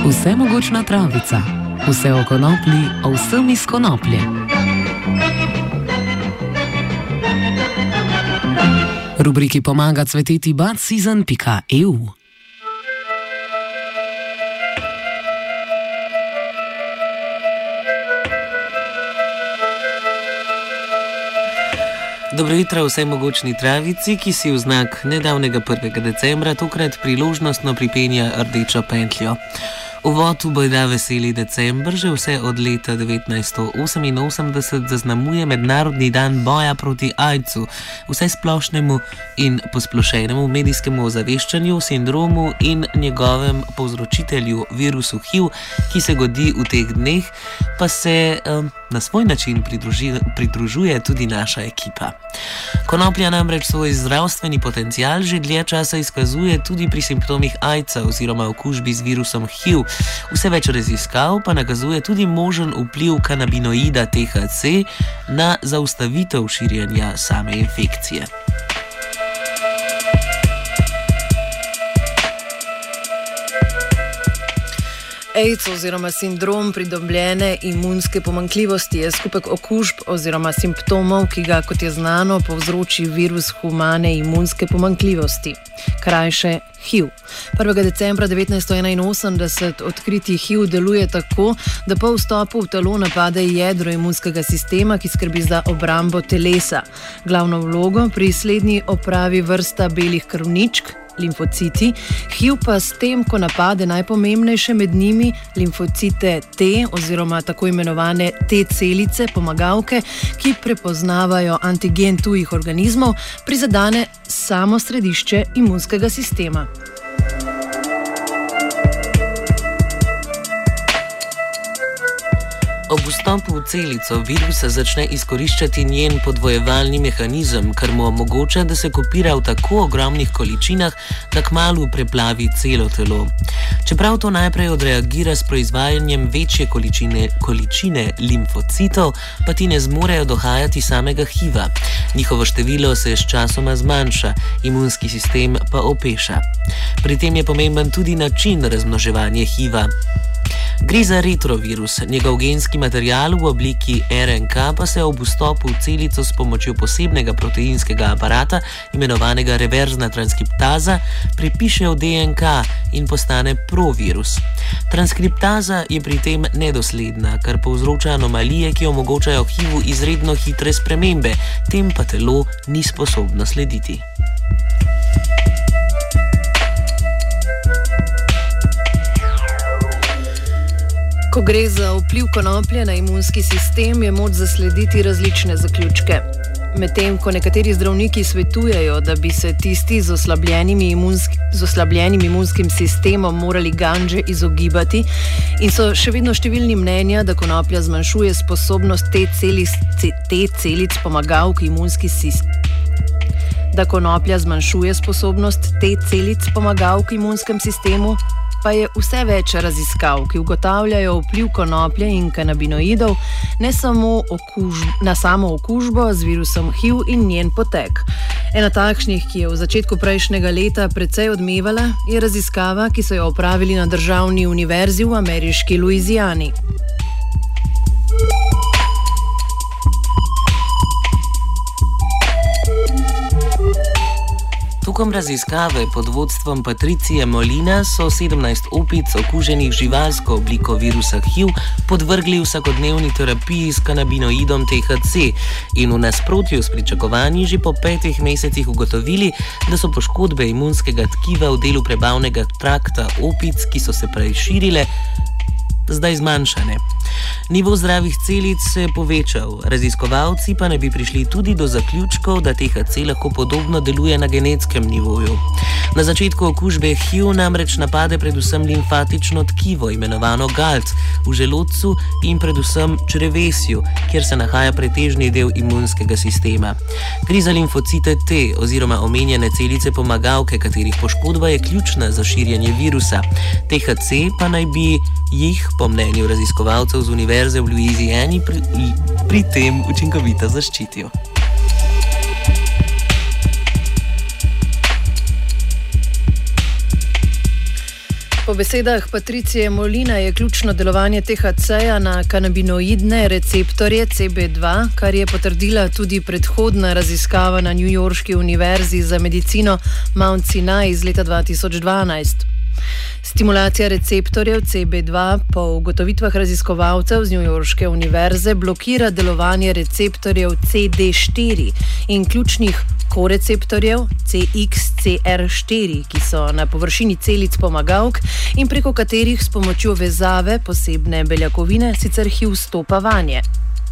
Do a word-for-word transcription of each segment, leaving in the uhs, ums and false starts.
Vsemogočna travica. Vse o konoplji, o vsem iz konoplje. Rubriki pomaga cveteti budseason pika e u. Dobro jutro vsej mogočni travici, ki si v znak nedavnega prvega decembra tokrat priložnostno pripenja rdečo pentljo. Uvod v bojda veseli december že vse od leta devetnajststo oseminosemdeset zaznamuje Mednarodni dan boja proti aidsu, vse splošnemu in posplošenemu medijskemu ozaveščanju o sindromu in njegovem povzročitelju virusu H I V, ki se godi v teh dneh, pa se um, na svoj način pridruži, pridružuje tudi naša ekipa. Konoplja namreč svoj zdravstveni potencial že dlje časa izkazuje tudi pri simptomih aidsa oziroma okužbi z virusom H I V. Vse več raziskav pa nakazuje tudi možen vpliv kanabinoida T H C na zaustavitev širjenja same infekcije. AIDS oziroma sindrom pridobljene imunske pomanjkljivosti je skupek okužb oziroma simptomov, ki ga, kot je znano, povzroči virus humane imunske pomanjkljivosti, krajše H I V. prvega decembra devetnajststo enainosemdeset odkriti H I V deluje tako, da po vstopu v telo napade jedro imunskega sistema, ki skrbi za obrambo telesa. Glavno vlogo pri slednji opravi vrsta belih krvničk, limfociti, H I V pa s tem, ko napade najpomembnejše med njimi, limfocite T oziroma tako imenovane T celice, pomagalke, ki prepoznavajo antigen tujih organizmov, prizadene samo središče imunskega sistema. Ob vstopu v celico virusa začne izkoriščati njen podvojevalni mehanizem, kar mu omogoča, da se kopira v tako ogromnih količinah, da kmalu preplavi celo telo. Čeprav to najprej odreagira s proizvajanjem večje količine, količine limfocitov, pa ti ne zmorejo dohajati samega H I V-a. Njihovo število se s časoma zmanjša, imunski sistem pa opeša. Pri tem je pomemben tudi način razmnoževanja H I V-a. Gre za retrovirus, njegov genski material v obliki R N K pa se ob vstopu v celico s pomočjo posebnega proteinskega aparata, imenovanega reverzna transkriptaza, prepiše v D N K in postane provirus. Transkriptaza je pri tem nedosledna, kar povzroča anomalije, ki omogočajo H I V-u izredno hitre spremembe, tem pa telo ni sposobno slediti. Ko gre za vpliv konoplje na imunski sistem, je moč zaslediti različne zaključke. Medtem ko nekateri zdravniki svetujejo, da bi se tisti z oslabljenim, imunsk, z oslabljenim imunskim sistemom morali ganže izogibati in so še vedno številni mnenja, da konoplja zmanjšuje sposobnost T celic, T celic pomagalk imunski sistem. Da konoplja zmanjšuje sposobnost T celic pomagalk imunskem sistemu, pa je vse več raziskav, ki ugotavljajo vpliv konoplje in kanabinoidov ne samo okuž, na samo okužbo z virusom H I V in njen potek. Ena takšnih, ki je v začetku prejšnjega leta precej odmevala, je raziskava, ki so jo opravili na državni univerzi v ameriški Louisiani. Tokom raziskave pod vodstvom Patricije Molina so sedemnajst opic okuženih živalsko obliko virusa H I V podvrgli vsakodnevni terapiji s kanabinoidom T H C in v nasprotju s pričakovanji že po petih mesecih ugotovili, da so poškodbe imunskega tkiva v delu prebavnega trakta opic, ki so se prej širile, zdaj zmanjšane. Nivo zdravih celic se je povečal, raziskovalci pa ne bi prišli tudi do zaključkov, da T H C lahko podobno deluje na genetskem nivoju. Na začetku okužbe H I V namreč napade predvsem limfatično tkivo, imenovano galt, v želodcu in predvsem črevesju, kjer se nahaja pretežni del imunskega sistema. Gre za limfocite T oziroma omenjene celice pomagalke, katerih poškodba je ključna za širjenje virusa. T H C pa naj bi jih, po mnenju raziskovalcev z univerze v Louisiani, pri, pri tem učinkovito zaščitil. Po besedah Patricije Molina je ključno delovanje T H C-ja na kanabinoidne receptorje C B dva, kar je potrdila tudi predhodna raziskava na newyorški univerzi za medicino Mount Sinai iz leta dva tisoč dvanajst. Stimulacija receptorjev C B dva po ugotovitvah raziskovalcev z newyorške univerze blokira delovanje receptorjev C D štiri in ključnih koreceptorjev C X C R štiri, ki so na površini celic pomagalk in preko katerih s pomočjo vezave posebne beljakovine sicer H I V vstopa vanje.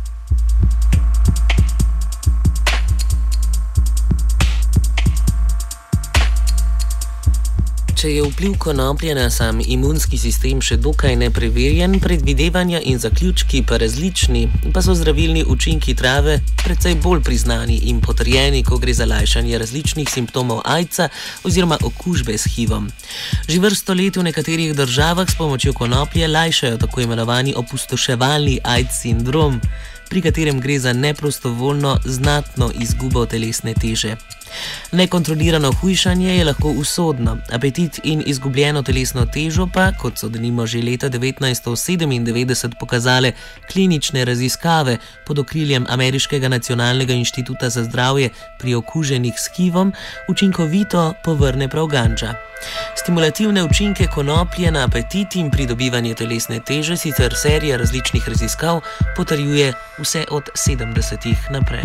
Če je vpliv konoplje na sam imunski sistem še dokaj nepreverjen, predvidevanja in zaključki pa različni, pa so zdravilni učinki trave precej bolj priznani in potrjeni, ko gre za lajšanje različnih simptomov aidsa oziroma okužbe s H I V-om. Že vrsto let v nekaterih državah s pomočjo konoplje lajšajo tako imenovani opustoševalni AIDS sindrom, pri katerem gre za neprostovoljno znatno izgubo telesne teže. Nekontrolirano hujšanje je lahko usodno, apetit in izgubljeno telesno težo pa, kot so denimo že leta devetnajststo sedemindevetdeset pokazale klinične raziskave pod okriljem Ameriškega nacionalnega inštituta za zdravje pri okuženih s H I V-om, učinkovito povrne prav gandža. Stimulativne učinke konoplje na apetit in pridobivanje telesne teže sicer serija različnih raziskav potrjuje vse od sedemdesetih naprej.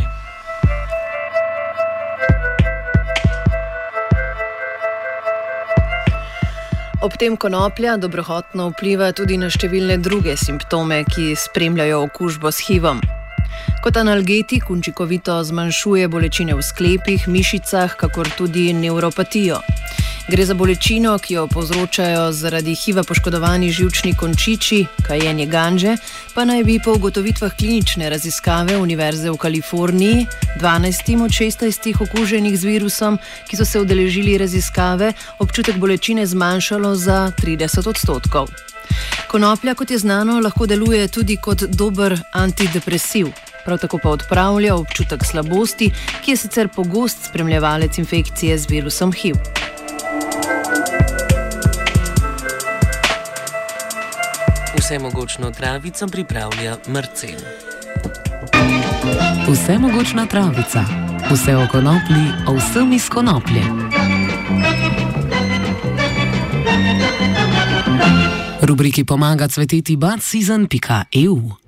Ob tem konoplja dobrohotno vpliva tudi na številne druge simptome, ki spremljajo okužbo s H I V-om. Kot analgetik učinkovito zmanjšuje bolečine v sklepih, mišicah, kakor tudi nevropatijo. Gre za bolečino, ki jo povzročajo zaradi H I V-a poškodovani živčni končiči, kajenje gandže, pa naj bi po ugotovitvah klinične raziskave Univerze v Kaliforniji dvanajstim od šestnajstih okuženih z virusom, ki so se udeležili raziskave, občutek bolečine zmanjšalo za trideset odstotkov. Konoplja, kot je znano, lahko deluje tudi kot dober antidepresiv. Prav tako pa odpravlja občutek slabosti, ki je sicer pogost spremljevalec infekcije z virusom H I V. Vsemogočno travico pripravlja Marcel. Vsemogočna travica. Vse o konoplji, o vsem iz konoplje. Rubriki pomaga cveteti bud season pika e u